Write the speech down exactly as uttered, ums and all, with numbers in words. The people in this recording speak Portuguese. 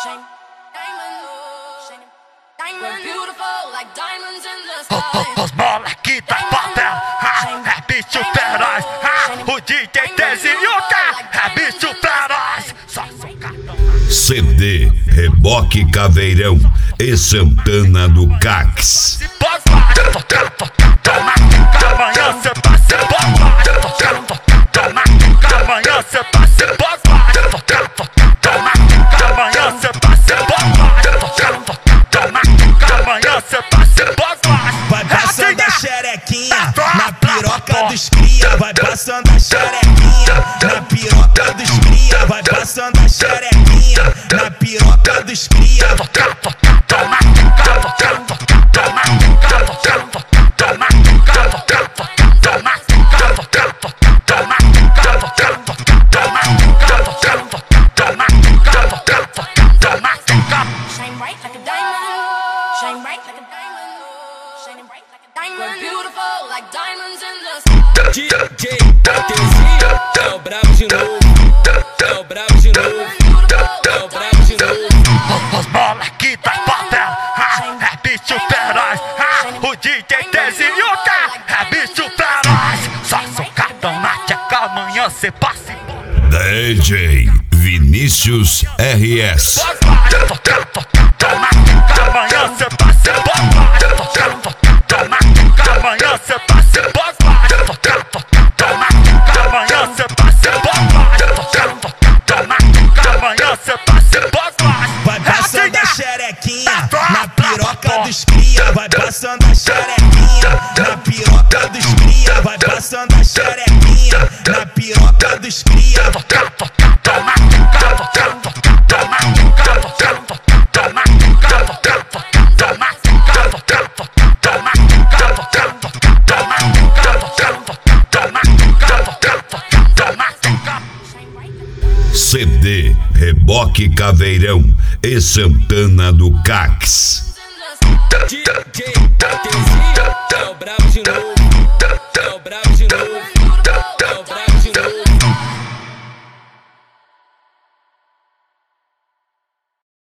Shine, diamond, shine, diamond, beautiful like diamonds in the sky. Os moleque da favela, é bicho feroz. O D J Teziuca é bicho feroz. Só socadão. C D, Reboque Caveirão e Santana do Cax. Amanhã cê tá se bota. Amanhã cê tá se bota. Amanhã cê tá se bota. Amanhã cê tá se bota. Vai passando a xerequinha na piroca dos cria. Vai passando a xerequinha na piroca dos cria. Vai passando a xerequinha na piroca dos cria. Shine bright like a diamond, shine bright like a diamond, shining bright like a diamond, beautiful like diamonds in the sky. D J Tezinho é o brabo de novo, é o brabo de novo, é o brabo de novo. Os moleque da favela, é bicho feroz. O D J Teziuca é bicho feroz. Só socadão na tcheca, amanhã cê passa. D J Vinícius R S. Amanhã cê tá se bota. Amanhã cê tá se bota. Amanhã cê tá se bota. Amanhã cê tá se bota. Vai passando a xerequinha na piroca dos cria. Vai passando a xerequinha na piroca dos cria. Vai passando a xerequinha na piroca dos cria. C D, Reboque Caveirão e Santana do Cax. D J Tezinho é o brabo de novo.